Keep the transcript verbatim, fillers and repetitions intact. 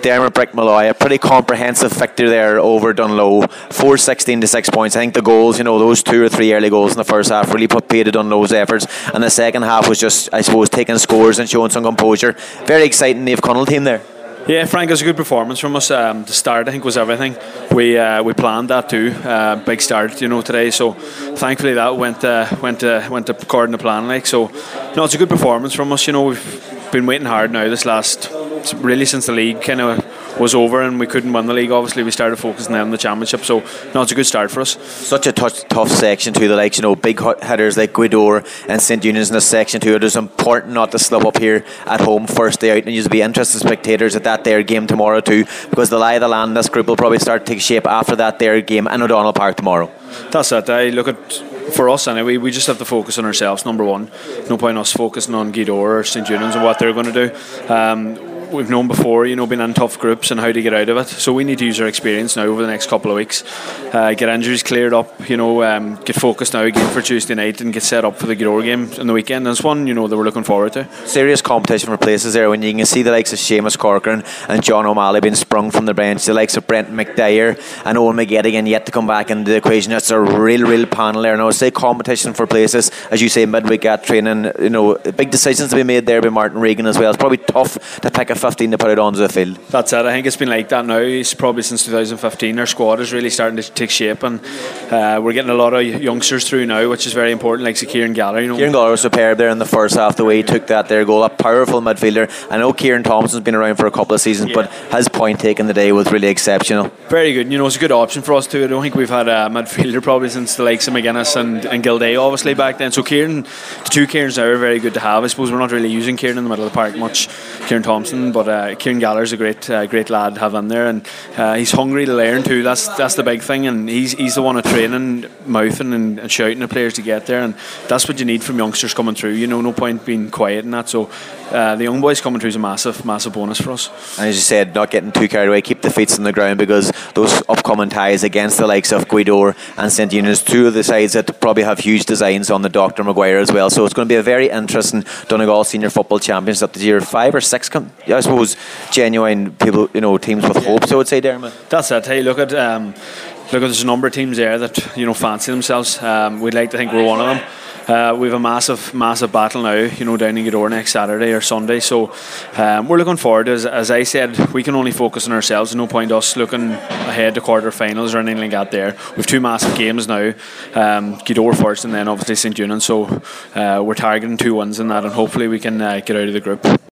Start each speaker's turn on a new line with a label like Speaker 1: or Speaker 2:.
Speaker 1: Dermot Brick Malloy, a pretty comprehensive victory there over Dunlow, four sixteen to six points. I think the goals, you know, those two or three early goals in the first half really put paid to Dunlow's efforts, and the second half was just, I suppose, taking scores and showing some composure. Very exciting Naomh Conaill team there.
Speaker 2: Yeah, Frank, it was a good performance from us. Um, the start, I think, was everything. We uh, we planned that too. Uh, big start, you know, today. So thankfully that went uh, went uh, went according to plan. Like so, no, it's a good performance from us. You know, we've been waiting hard now. This last, really since the league kind of was over and we couldn't win the league. Obviously, we started focusing on the championship. So no, it's a good start for us.
Speaker 1: Such a tough, tough section too. The likes, you know, big hitters like Gweedore and St Unions in the section too. It is important not to slip up here at home first day out, and you'll be interested spectators at that there game tomorrow too, because the lie of the land, this group will probably start to take shape after that there game in O'Donnell Park tomorrow.
Speaker 2: That's it. I look at, for us anyway, we just have to focus on ourselves, number one. No point us focusing on Gweedore or St Unions and what they're going to do. Um, we've known before, you know, been in tough groups and how to get out of it. So we need to use our experience now over the next couple of weeks. Uh, get injuries cleared up, you know, um, get focused now again for Tuesday night and get set up for the Gweedore game on the weekend. And it's one, you know, that we're looking forward to.
Speaker 1: Serious competition for places there when you can see the likes of Seamus Corcoran and John O'Malley being sprung from the bench, the likes of Brent McDyer and Owen McGettigan yet to come back into the equation. It's a real, real panel there. And I would say competition for places, as you say, midweek at training, you know, big decisions to be made there by Martin Regan as well. It's probably tough to pick a fifteen to put it onto the field.
Speaker 2: That's it. I think it's been like that now. It's probably since two thousand fifteen. Our squad is really starting to take shape, and uh, we're getting a lot of youngsters through now, which is very important. Like Kieran Gallagher, you know.
Speaker 1: Kieran Gallagher was superb there in the first half. The way he took that there goal, a powerful midfielder. I know Kieran Thompson's been around for a couple of seasons, yeah, but his point taken today was really exceptional.
Speaker 2: Very good. You know, it's a good option for us too. I don't think we've had a midfielder probably since the likes of McGuinness and, and Gilday, obviously back then. So Kieran, the two Kierans now are very good to have. I suppose we're not really using Kieran in the middle of the park much, Kieran Thompson, but uh, Kieran Gallagher's a great, uh, great lad to have in there, and uh, he's hungry to learn too. That's that's the big thing, and he's he's the one of training, mouthing and, and shouting at players to get there, and that's what you need from youngsters coming through. You know, no point being quiet and that. So uh, the young boys coming through is a massive, massive bonus for us.
Speaker 1: And as you said, not getting too carried away, keep the feet on the ground, because those upcoming ties against the likes of Gweedore and St Unions, two of the sides that probably have huge designs on the Doctor Maguire as well. So it's going to be a very interesting Donegal Senior Football Champions up to year five or six. I suppose genuine people, you know, teams with hopes, I would say, Dermot.
Speaker 2: That's it. Hey, look at um, look at there's a number of teams there that, you know, fancy themselves. Um, we'd like to think we're one of them. Uh, we have a massive, massive battle now, you know, down in Gweedore next Saturday or Sunday. So um, we're looking forward. As, as I said, we can only focus on ourselves. There's no point us looking ahead to quarter-finals or anything like that there. We've two massive games now, um, Gweedore first and then obviously St Union. So uh, we're targeting two wins in that, and hopefully we can uh, get out of the group.